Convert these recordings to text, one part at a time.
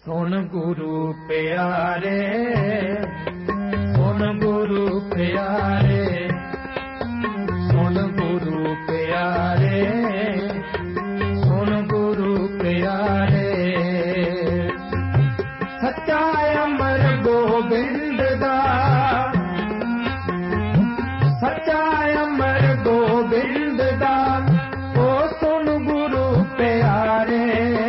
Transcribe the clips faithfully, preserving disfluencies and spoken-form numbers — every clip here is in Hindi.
सुन गुरु प्यारे, सुन गुरु प्यारे, सुन गुरु प्यारे, सुन गुरु प्यारे। सच्चा अमर गोबिंद दा, सच्चा अमर गोबिंद दा, ओ सुन गुरु प्यारे,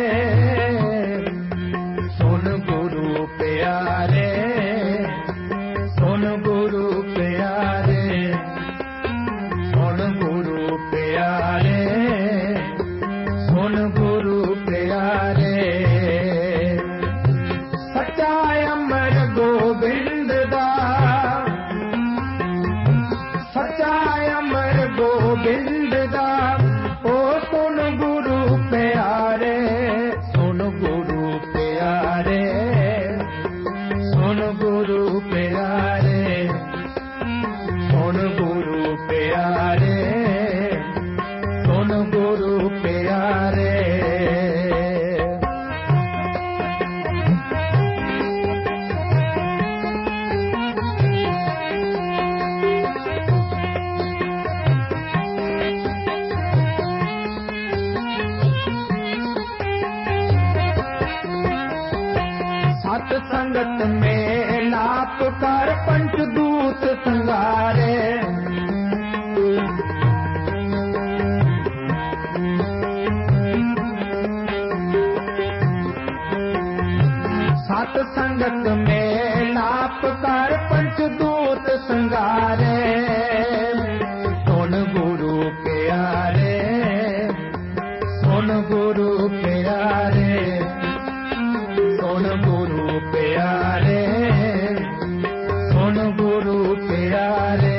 सुन गुरु प्यारे, सुन गुरु प्यारे, सुन गुरु प्यारे, सुन गुरु प्यारे। सच्चा अमर गोबिंद दा, सच्चा अमर गोबिंद दा, ओ सुन गुरु प्यारे, सुन गुरु प्यारे, सुन गुरु प्यारे, सुन गुरु प्यारे, सुन गुरु प्यारे। सत संगत में लाप कर पंचदूत संगारे, सत संगत में लाप कर पंचदूत संगारे। सुन गुरु प्यारे, सुन गुरु प्यारे, सुन गुरु प्यारे, सुन गुरु प्यारे।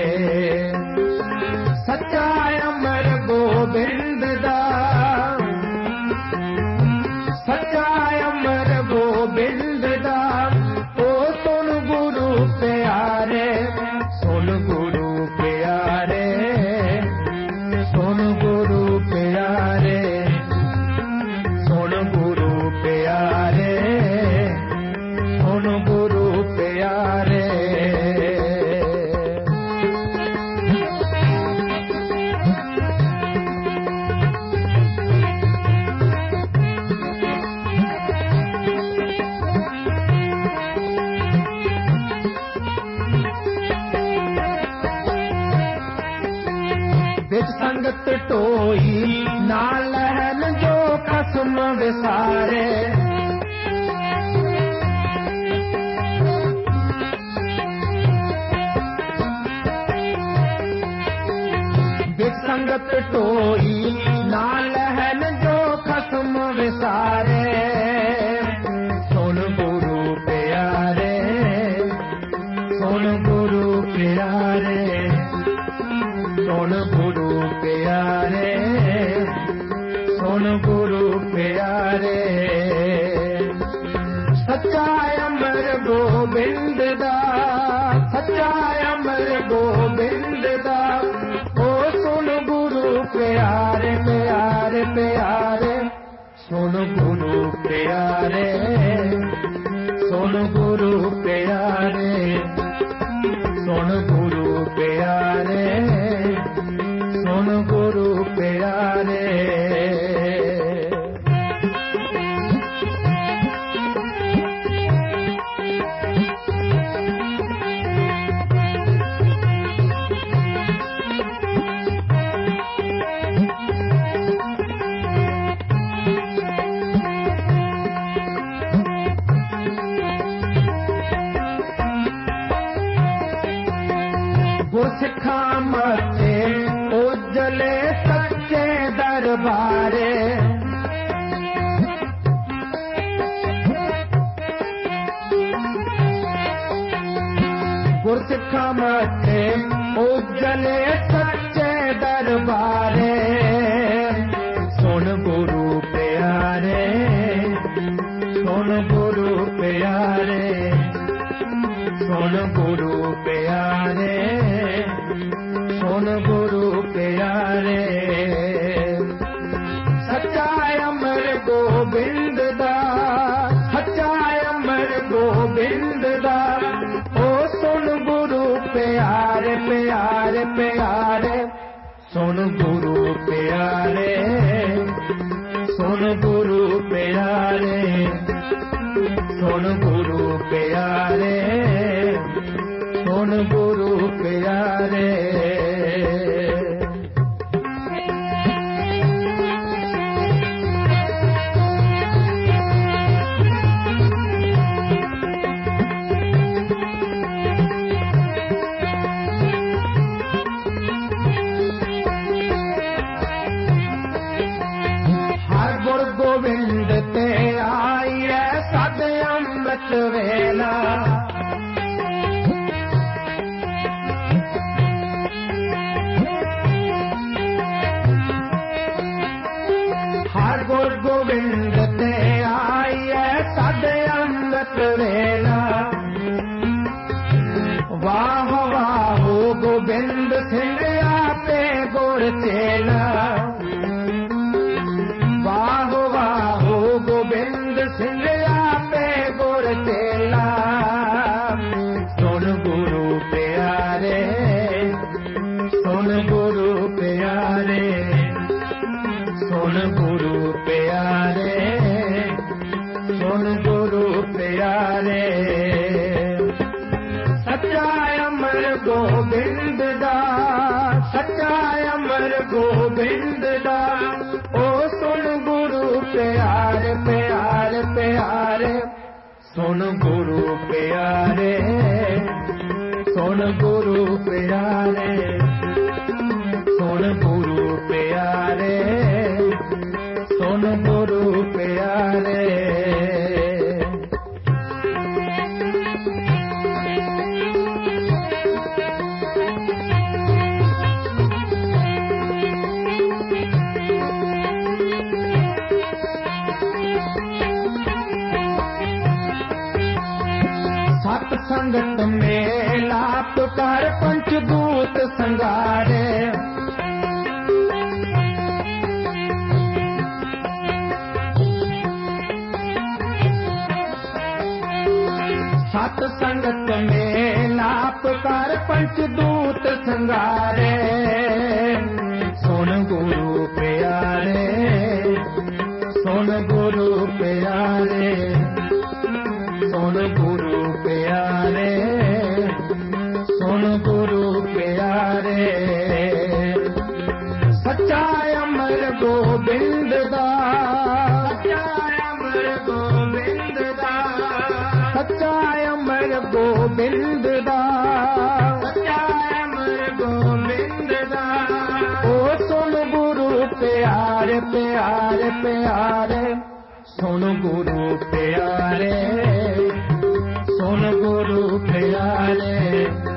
सच्चा अमर गोबिंद दा, सच्चा अमर गोबिंद दा, ओ सुन गुरु प्यारे, सुन गुरु प्यारे, सुन गुरु प्यारे, सुन गुरु प्यारे, सुन गुरु प्यारे। बिच संगत टोई ना लहन जो खसम विसारे, बिच संगत टोई ना लहन जो खसम विसारे। सुन गुरु प्यारे, सुन गुरु प्यारे, सुन गुरु प्यारे, सुन गुरु प्यारे। सच्चा अमर गोबिंद दा, सच्चा अमर गोबिंद दा, ओ सुन गुरु प्यारे, प्यारे प्यारे, सुन गुरु प्यारे, सुन गुरु प्यारे, सुन गुरु प्यारे, सुन गुरु प्यारे। गुरसिखा मथे उजले सच्चे दरबारे, गुरसिखा मथे उजले सच्चे दरबारे। सुन गुरु प्यारे, सुन गुरु प्यारे, सुन गुरु प्यारे, सुन गुरु प्यारे। सच्चा अमर गोबिंद दा, सुन गुरु प्यारे, सुन गुरु प्यारे। गोविंद ते आइए सद अमृत वेला, हर गुर गोविंद ते आइए सद अमृत वेला। वाह वाह गोविंद सिंह आपे गुर चेला, वाह वाह गोविंद सिंह आपे गुर चेला। सुन गुरु प्यारे, सुन गुरु प्यारे, सुन गुरु प्यारे, सुन गुरु प्यारे। सच्चा अमर गोविंद दा, सच्चा अमर गोविंद दा। ओ सुन गुरु प्यारे, प्यारे प्यारे, सुन गुरु प्यारे, सुन गुरु प्यारे, सुन गुरु प्यारे, सुन गुरु प्यारे। सत संगत मेला पुकार पंचदूत संगारे, सत संगत मेला पुकार पंचदूत संगारे। सुन गुरु प्यारे, सुन गुरु प्यारे, सुन गुरु प्यारे, सुन गुरु प्यारे। सच्चा अमर गोविंद दा, सच्चा अमर गोविंद दा, सच्चा अमर गोविंद दा, सच्चा अमर गोविंद दा। ओ सुन गुरु प्यारे, प्यारे प्यारे, सुन गुरु प्यारे, सुन गुरु प्यारे।